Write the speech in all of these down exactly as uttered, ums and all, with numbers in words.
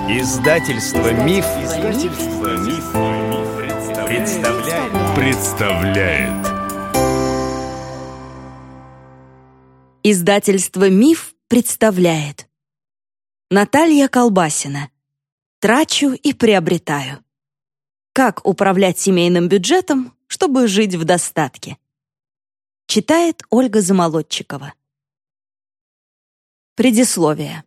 Издательство Миф, Издательство Миф, представляет. представляет. Издательство Миф представляет. Наталья Колбасина. Трачу и приобретаю. Как управлять семейным бюджетом, чтобы жить в достатке. Читает Ольга Замолодчикова. Предисловие.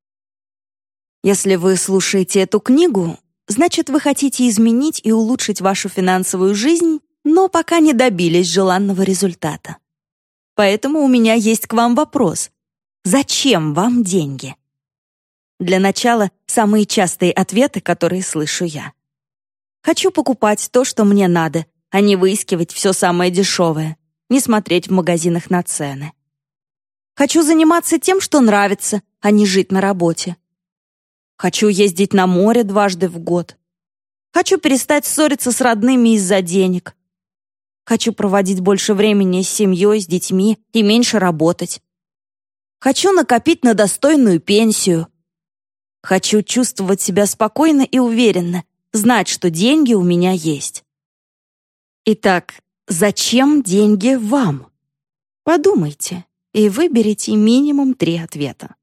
Если вы слушаете эту книгу, значит, вы хотите изменить и улучшить вашу финансовую жизнь, но пока не добились желанного результата. Поэтому у меня есть к вам вопрос. Зачем вам деньги? Для начала, самые частые ответы, которые слышу я. Хочу покупать то, что мне надо, а не выискивать все самое дешевое, не смотреть в магазинах на цены. Хочу заниматься тем, что нравится, а не жить на работе. Хочу ездить на море дважды в год. Хочу перестать ссориться с родными из-за денег. Хочу проводить больше времени с семьей, с детьми и меньше работать. Хочу накопить на достойную пенсию. Хочу чувствовать себя спокойно и уверенно, знать, что деньги у меня есть. Итак, зачем деньги вам? Подумайте и выберите минимум три ответа.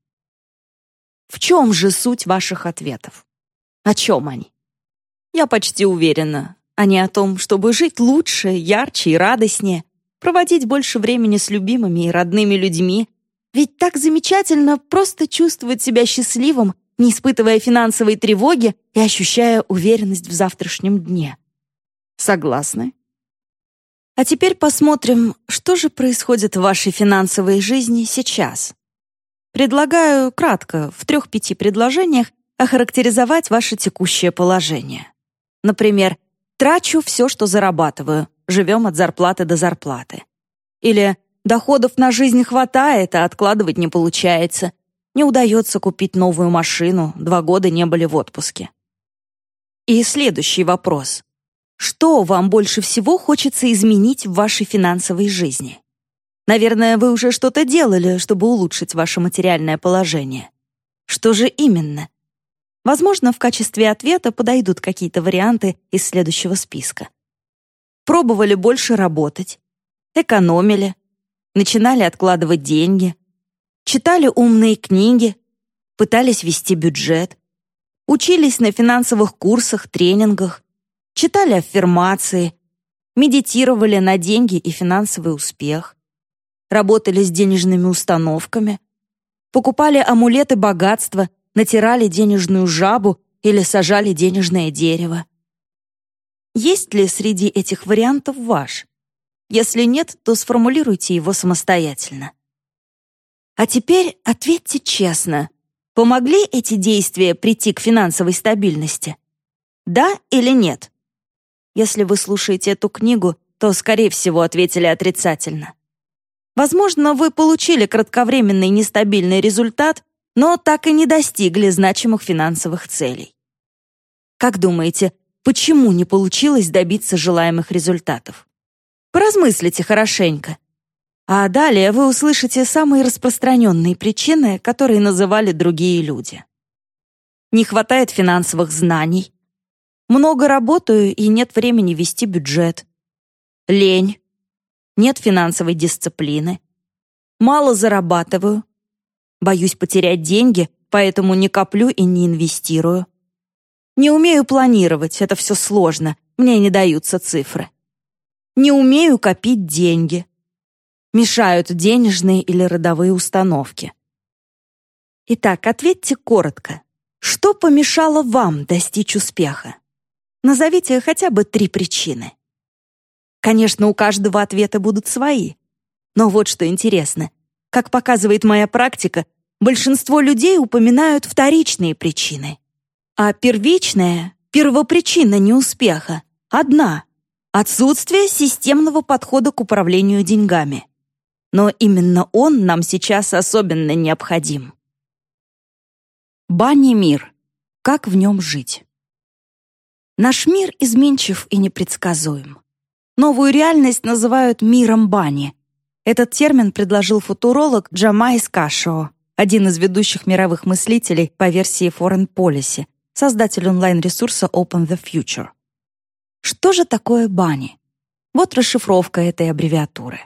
В чем же суть ваших ответов? О чем они? Я почти уверена, они о том, чтобы жить лучше, ярче и радостнее, проводить больше времени с любимыми и родными людьми, ведь так замечательно просто чувствовать себя счастливым, не испытывая финансовой тревоги и ощущая уверенность в завтрашнем дне. Согласны? А теперь посмотрим, что же происходит в вашей финансовой жизни сейчас. Предлагаю кратко, в трех-пяти предложениях, охарактеризовать ваше текущее положение. Например, трачу все, что зарабатываю, живем от зарплаты до зарплаты. Или доходов на жизнь хватает, а откладывать не получается. Не удается купить новую машину, два года не были в отпуске. И следующий вопрос. Что вам больше всего хочется изменить в вашей финансовой жизни? Наверное, вы уже что-то делали, чтобы улучшить ваше материальное положение. Что же именно? Возможно, в качестве ответа подойдут какие-то варианты из следующего списка. Пробовали больше работать, экономили, начинали откладывать деньги, читали умные книги, пытались вести бюджет, учились на финансовых курсах, тренингах, читали аффирмации, медитировали на деньги и финансовый успех, работали с денежными установками, покупали амулеты богатства, натирали денежную жабу или сажали денежное дерево. Есть ли среди этих вариантов ваш? Если нет, то сформулируйте его самостоятельно. А теперь ответьте честно, помогли эти действия прийти к финансовой стабильности? Да или нет? Если вы слушаете эту книгу, то, скорее всего, ответили отрицательно. Возможно, вы получили кратковременный нестабильный результат, но так и не достигли значимых финансовых целей. Как думаете, почему не получилось добиться желаемых результатов? Поразмыслите хорошенько. А далее вы услышите самые распространенные причины, которые называли другие люди. Не хватает финансовых знаний. Много работаю и нет времени вести бюджет. Лень. Нет финансовой дисциплины. Мало зарабатываю. Боюсь потерять деньги, поэтому не коплю и не инвестирую. Не умею планировать, это все сложно, мне не даются цифры. Не умею копить деньги. Мешают денежные или родовые установки. Итак, ответьте коротко. Что помешало вам достичь успеха? Назовите хотя бы три причины. Конечно, у каждого ответа будут свои. Но вот что интересно. Как показывает моя практика, большинство людей упоминают вторичные причины. А первичная, первопричина неуспеха одна — отсутствие системного подхода к управлению деньгами. Но именно он нам сейчас особенно необходим. Банни-мир. Как в нем жить? Наш мир изменчив и непредсказуем. Новую реальность называют миром Банни. Этот термин предложил футуролог Джамайс Кашио, один из ведущих мировых мыслителей по версии Foreign Policy, создатель онлайн-ресурса Open the Future. Что же такое Bunny? Вот расшифровка этой аббревиатуры.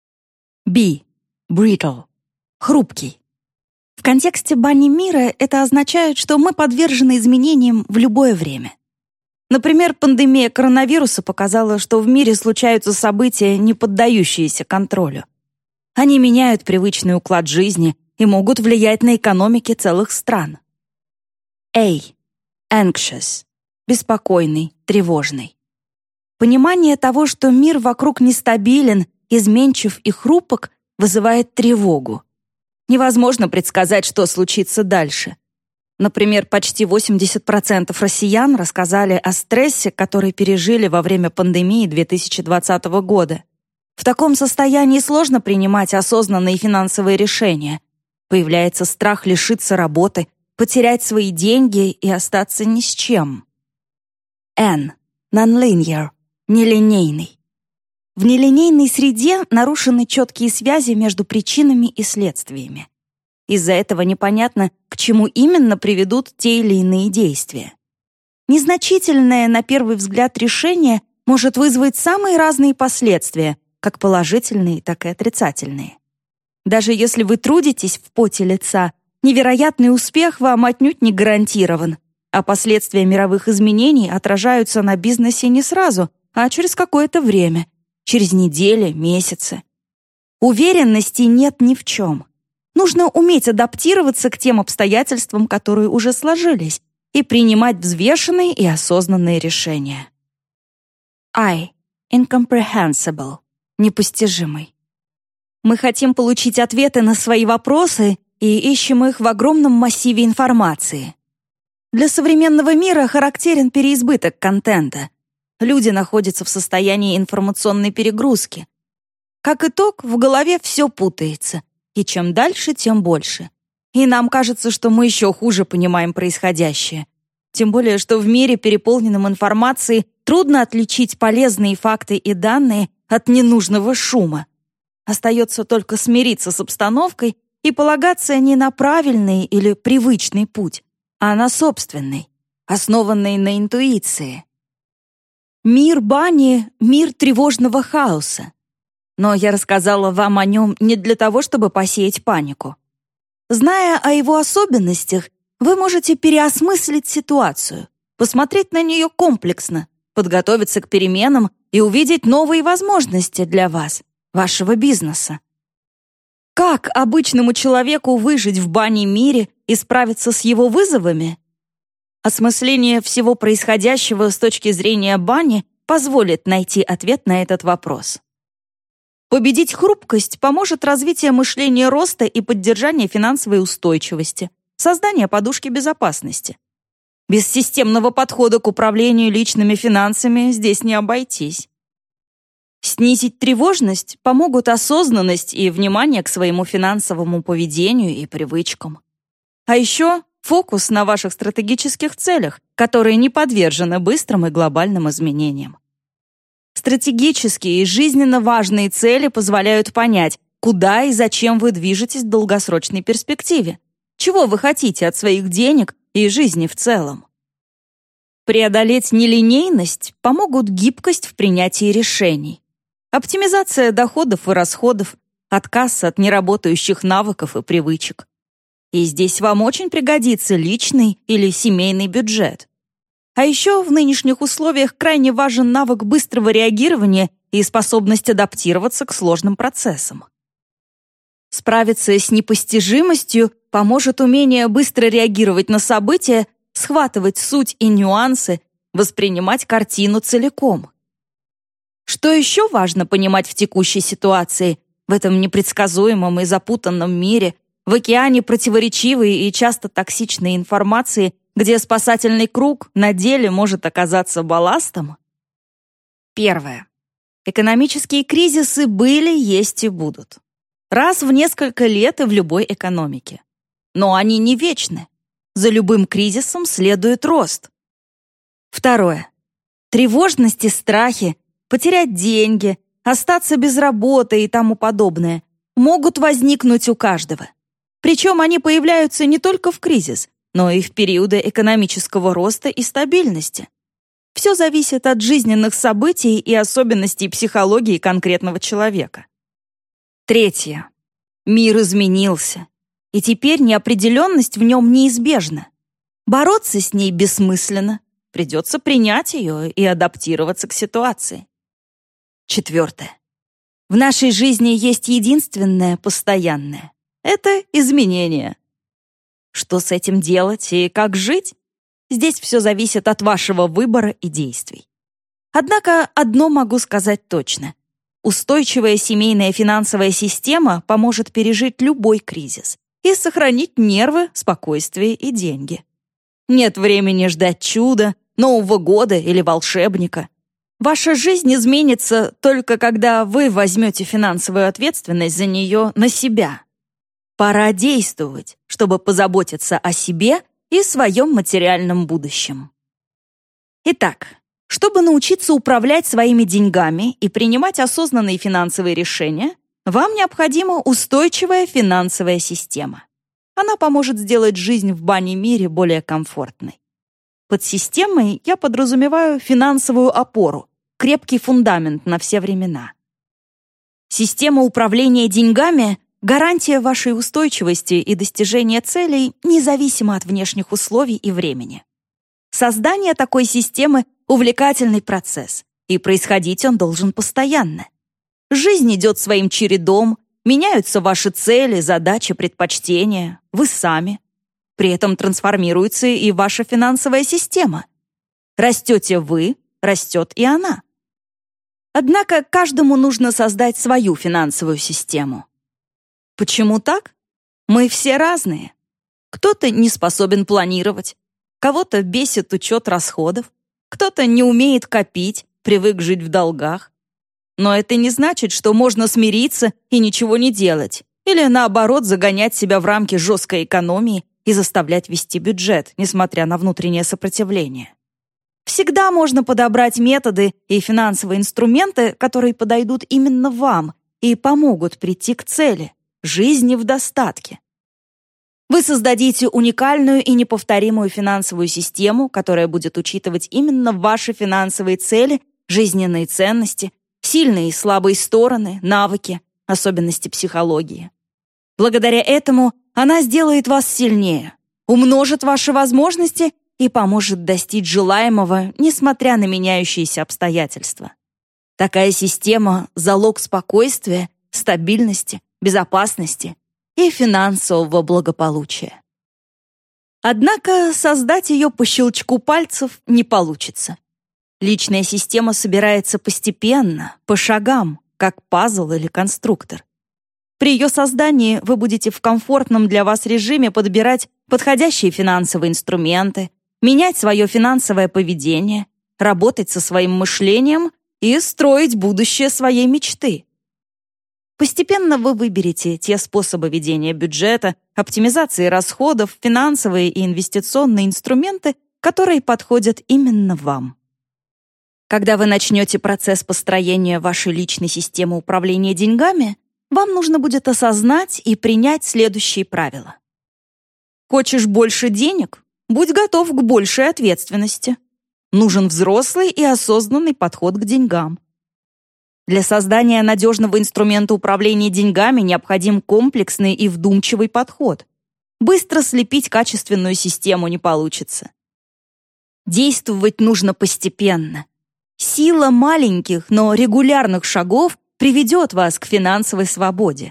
B. Brittle. Хрупкий. В контексте Bunny мира это означает, что мы подвержены изменениям в любое время. Например, пандемия коронавируса показала, что в мире случаются события, не поддающиеся контролю. Они меняют привычный уклад жизни и могут влиять на экономики целых стран. A. Anxious. Беспокойный, тревожный. Понимание того, что мир вокруг нестабилен, изменчив и хрупок, вызывает тревогу. Невозможно предсказать, что случится дальше. Например, почти восемьдесят процентов россиян рассказали о стрессе, который пережили во время пандемии две тысячи двадцатого года. В таком состоянии сложно принимать осознанные финансовые решения. Появляется страх лишиться работы, потерять свои деньги и остаться ни с чем. N. Non-linear. Нелинейный. В нелинейной среде нарушены четкие связи между причинами и следствиями. Из-за этого непонятно, к чему именно приведут те или иные действия. Незначительное, на первый взгляд, решение может вызвать самые разные последствия, как положительные, так и отрицательные. Даже если вы трудитесь в поте лица, невероятный успех вам отнюдь не гарантирован, а последствия мировых изменений отражаются на бизнесе не сразу, а через какое-то время, через недели, месяцы. Уверенности нет ни в чем. Нужно уметь адаптироваться к тем обстоятельствам, которые уже сложились, и принимать взвешенные и осознанные решения. I. Incomprehensible. Непостижимый. Мы хотим получить ответы на свои вопросы и ищем их в огромном массиве информации. Для современного мира характерен переизбыток контента. Люди находятся в состоянии информационной перегрузки. Как итог, в голове все путается, и чем дальше, тем больше. И нам кажется, что мы еще хуже понимаем происходящее. Тем более, что в мире, переполненном информацией, трудно отличить полезные факты и данные от ненужного шума. Остается только смириться с обстановкой и полагаться не на правильный или привычный путь, а на собственный, основанный на интуиции. Мир Bunny — мир тревожного хаоса. Но я рассказала вам о нем не для того, чтобы посеять панику. Зная о его особенностях, вы можете переосмыслить ситуацию, посмотреть на нее комплексно, подготовиться к переменам и увидеть новые возможности для вас, вашего бизнеса. Как обычному человеку выжить в Bunny мире и справиться с его вызовами? Осмысление всего происходящего с точки зрения Bunny позволит найти ответ на этот вопрос. Победить хрупкость поможет развитие мышления роста и поддержание финансовой устойчивости, создание подушки безопасности. Без системного подхода к управлению личными финансами здесь не обойтись. Снизить тревожность помогут осознанность и внимание к своему финансовому поведению и привычкам. А еще фокус на ваших стратегических целях, которые не подвержены быстрым и глобальным изменениям. Стратегические и жизненно важные цели позволяют понять, куда и зачем вы движетесь в долгосрочной перспективе, чего вы хотите от своих денег и жизни в целом. Преодолеть нелинейность помогут гибкость в принятии решений, оптимизация доходов и расходов, отказ от неработающих навыков и привычек. И здесь вам очень пригодится личный или семейный бюджет. А еще в нынешних условиях крайне важен навык быстрого реагирования и способность адаптироваться к сложным процессам. Справиться с непостижимостью поможет умение быстро реагировать на события, схватывать суть и нюансы, воспринимать картину целиком. Что еще важно понимать в текущей ситуации, в этом непредсказуемом и запутанном мире, в океане противоречивой и часто токсичной информации, где спасательный круг на деле может оказаться балластом? Первое. Экономические кризисы были, есть и будут. Раз в несколько лет и в любой экономике. Но они не вечны. За любым кризисом следует рост. Второе. Тревожность и страхи, потерять деньги, остаться без работы и тому подобное могут возникнуть у каждого. Причем они появляются не только в кризис, но и в периоды экономического роста и стабильности. Все зависит от жизненных событий и особенностей психологии конкретного человека. Третье. Мир изменился, и теперь неопределенность в нем неизбежна. Бороться с ней бессмысленно, придется принять ее и адаптироваться к ситуации. Четвертое. В нашей жизни есть единственное постоянное — это изменение. Что с этим делать и как жить? Здесь все зависит от вашего выбора и действий. Однако одно могу сказать точно. Устойчивая семейная финансовая система поможет пережить любой кризис и сохранить нервы, спокойствие и деньги. Нет времени ждать чуда, Нового года или волшебника. Ваша жизнь изменится только когда вы возьмете финансовую ответственность за нее на себя. Пора действовать, чтобы позаботиться о себе и своем материальном будущем. Итак, чтобы научиться управлять своими деньгами и принимать осознанные финансовые решения, вам необходима устойчивая финансовая система. Она поможет сделать жизнь в бане-мире более комфортной. Под системой я подразумеваю финансовую опору, крепкий фундамент на все времена. Система управления деньгами — гарантия вашей устойчивости и достижения целей независимо от внешних условий и времени. Создание такой системы — увлекательный процесс, и происходить он должен постоянно. Жизнь идет своим чередом, меняются ваши цели, задачи, предпочтения, вы сами. При этом трансформируется и ваша финансовая система. Растете вы, растет и она. Однако каждому нужно создать свою финансовую систему. Почему так? Мы все разные. Кто-то не способен планировать, кого-то бесит учет расходов, кто-то не умеет копить, привык жить в долгах. Но это не значит, что можно смириться и ничего не делать, или наоборот загонять себя в рамки жесткой экономии и заставлять вести бюджет, несмотря на внутреннее сопротивление. Всегда можно подобрать методы и финансовые инструменты, которые подойдут именно вам и помогут прийти к цели — жизни в достатке. Вы создадите уникальную и неповторимую финансовую систему, которая будет учитывать именно ваши финансовые цели, жизненные ценности, сильные и слабые стороны, навыки, особенности психологии. Благодаря этому она сделает вас сильнее, умножит ваши возможности и поможет достичь желаемого, несмотря на меняющиеся обстоятельства. Такая система — залог спокойствия, стабильности, безопасности и финансового благополучия. Однако создать ее по щелчку пальцев не получится. Личная система собирается постепенно, по шагам, как пазл или конструктор. При ее создании вы будете в комфортном для вас режиме подбирать подходящие финансовые инструменты, менять свое финансовое поведение, работать со своим мышлением и строить будущее своей мечты. Постепенно вы выберете те способы ведения бюджета, оптимизации расходов, финансовые и инвестиционные инструменты, которые подходят именно вам. Когда вы начнете процесс построения вашей личной системы управления деньгами, вам нужно будет осознать и принять следующие правила. Хочешь больше денег? Будь готов к большей ответственности. Нужен взрослый и осознанный подход к деньгам. Для создания надежного инструмента управления деньгами необходим комплексный и вдумчивый подход. Быстро слепить качественную систему не получится. Действовать нужно постепенно. Сила маленьких, но регулярных шагов приведет вас к финансовой свободе.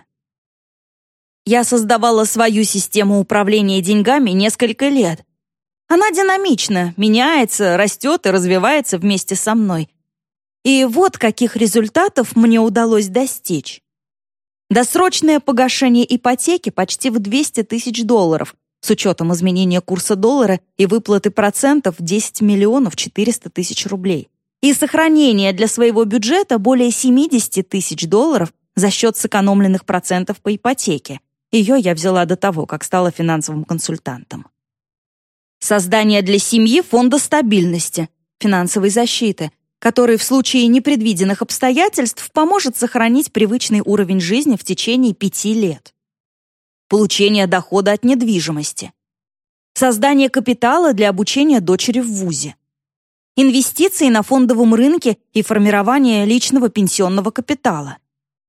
Я создавала свою систему управления деньгами несколько лет. Она динамична, меняется, растет и развивается вместе со мной. И вот каких результатов мне удалось достичь. Досрочное погашение ипотеки почти в двести тысяч долларов, с учетом изменения курса доллара и выплаты процентов десять миллионов четыреста тысяч рублей. И сохранение для своего бюджета более семьдесят тысяч долларов за счет сэкономленных процентов по ипотеке. Ее я взяла до того, как стала финансовым консультантом. Создание для семьи фонда стабильности, финансовой защиты, который в случае непредвиденных обстоятельств поможет сохранить привычный уровень жизни в течение пяти лет. Получение дохода от недвижимости. создание капитала для обучения дочери в вузе, инвестиции на фондовом рынке и формирование личного пенсионного капитала.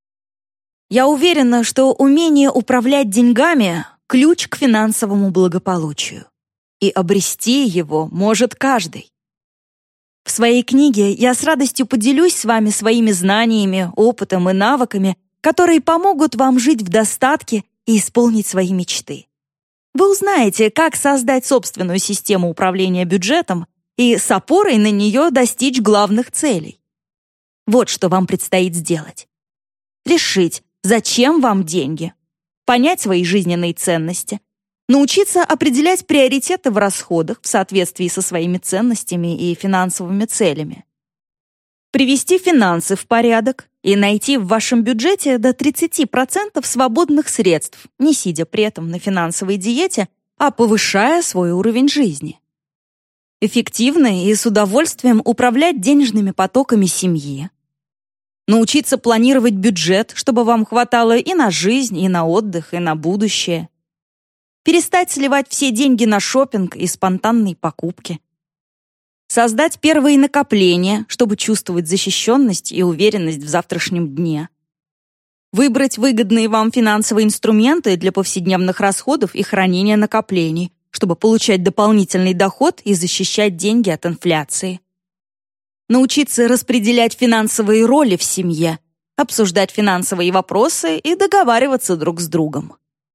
Я уверена, что умение управлять деньгами – ключ к финансовому благополучию. И обрести его может каждый. В своей книге я с радостью поделюсь с вами своими знаниями, опытом и навыками, которые помогут вам жить в достатке и исполнить свои мечты. Вы узнаете, как создать собственную систему управления бюджетом и с опорой на нее достичь главных целей. Вот что вам предстоит сделать. Решить, зачем вам деньги, понять свои жизненные ценности, научиться определять приоритеты в расходах в соответствии со своими ценностями и финансовыми целями, привести финансы в порядок и найти в вашем бюджете до тридцати процентов свободных средств, не сидя при этом на финансовой диете, а повышая свой уровень жизни. Эффективно и с удовольствием управлять денежными потоками семьи. Научиться планировать бюджет, чтобы вам хватало и на жизнь, и на отдых, и на будущее. Перестать сливать все деньги на шопинг и спонтанные покупки. Создать первые накопления, чтобы чувствовать защищенность и уверенность в завтрашнем дне. Выбрать выгодные вам финансовые инструменты для повседневных расходов и хранения накоплений, чтобы получать дополнительный доход и защищать деньги от инфляции. Научиться распределять финансовые роли в семье, обсуждать финансовые вопросы и договариваться друг с другом.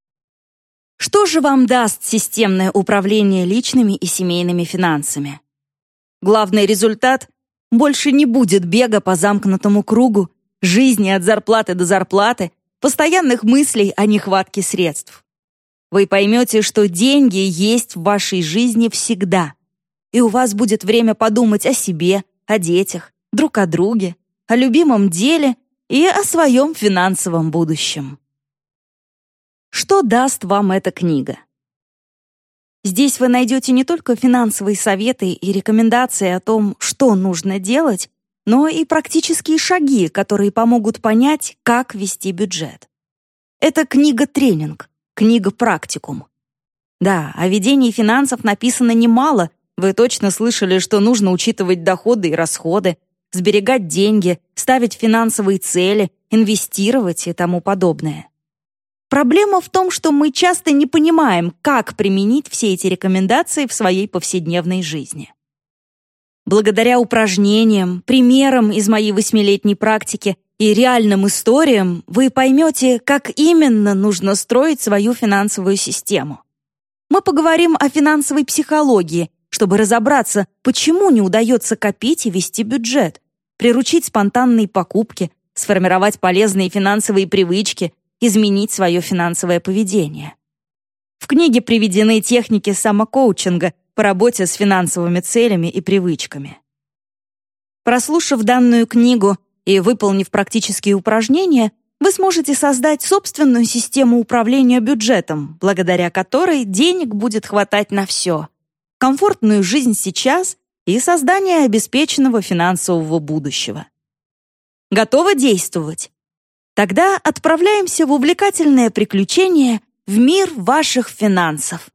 Что же вам даст системное управление личными и семейными финансами? Главный результат – больше не будет бега по замкнутому кругу, жизни от зарплаты до зарплаты, постоянных мыслей о нехватке средств. Вы поймете, что деньги есть в вашей жизни всегда, и у вас будет время подумать о себе, о детях, друг о друге, о любимом деле и о своем финансовом будущем. Что даст вам эта книга? Здесь вы найдете не только финансовые советы и рекомендации о том, что нужно делать, но и практические шаги, которые помогут понять, как вести бюджет. Это книга-тренинг, книга-практикум. Да, о ведении финансов написано немало. Вы точно слышали, что нужно учитывать доходы и расходы, сберегать деньги, ставить финансовые цели, инвестировать и тому подобное. Проблема в том, что мы часто не понимаем, как применить все эти рекомендации в своей повседневной жизни. Благодаря упражнениям, примерам из моей восьмилетней практики и реальным историям вы поймете, как именно нужно строить свою финансовую систему. Мы поговорим о финансовой психологии, чтобы разобраться, почему не удается копить и вести бюджет, приручить спонтанные покупки, сформировать полезные финансовые привычки, изменить свое финансовое поведение. В книге приведены техники самокоучинга по работе с финансовыми целями и привычками. Прослушав данную книгу и выполнив практические упражнения, вы сможете создать собственную систему управления бюджетом, благодаря которой денег будет хватать на все, комфортную жизнь сейчас и создание обеспеченного финансового будущего. Готовы действовать? Тогда отправляемся в увлекательное приключение в мир ваших финансов.